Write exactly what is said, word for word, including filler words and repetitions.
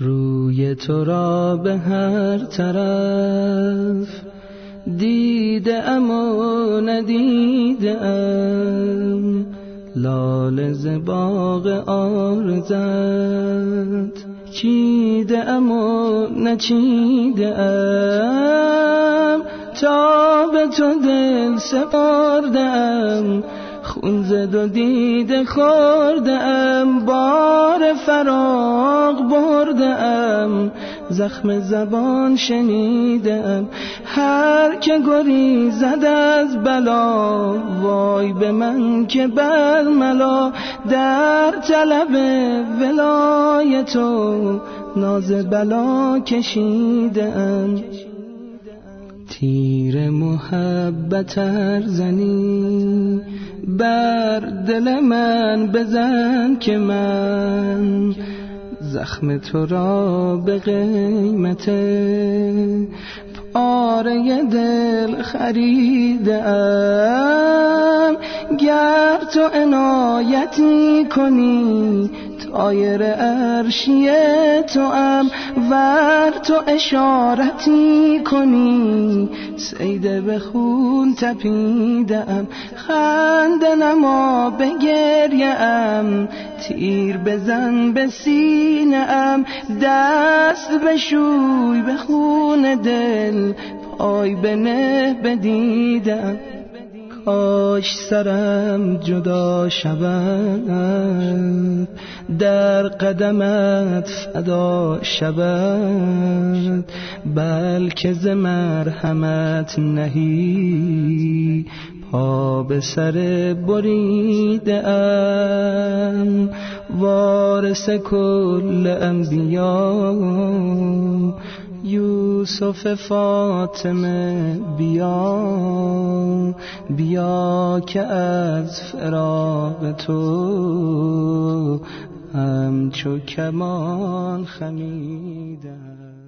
روی تو را به هر طرف دیده ام و ندیده ام، لاله ز باغ عارضت چیده ام و نچیده ام، تا به تو دل سپرده ام، خون ز دو دیده خورده ام، بار فراق برده ام، زخم زبان شنیده ام. هر که گریزد از بلا، وای به من که برملا، در طلب ولایت و ناز بلا کشیده ام. تیر محبت ار زنی بر دل من بزن که من زخم تو را به قیمت پاره دل خریده ام. گر تو عنایتی کنی طایر عرشی تو ام، ور تو اشارتی کنی صید به خون تپیده ام. خنده نما به گریه ام، تیر بزن به سینه ام، دست بشوی به خون دل، پای بنه به دیدم. کاش سرم جدا شود، در قدمت فدا شود، بلکه ز مرحمت نهی پا به سر بریده ام. وارث کل انبیا یوسف فاطمه بیا، بیا که از فراق تو همچو کمان خمیدم.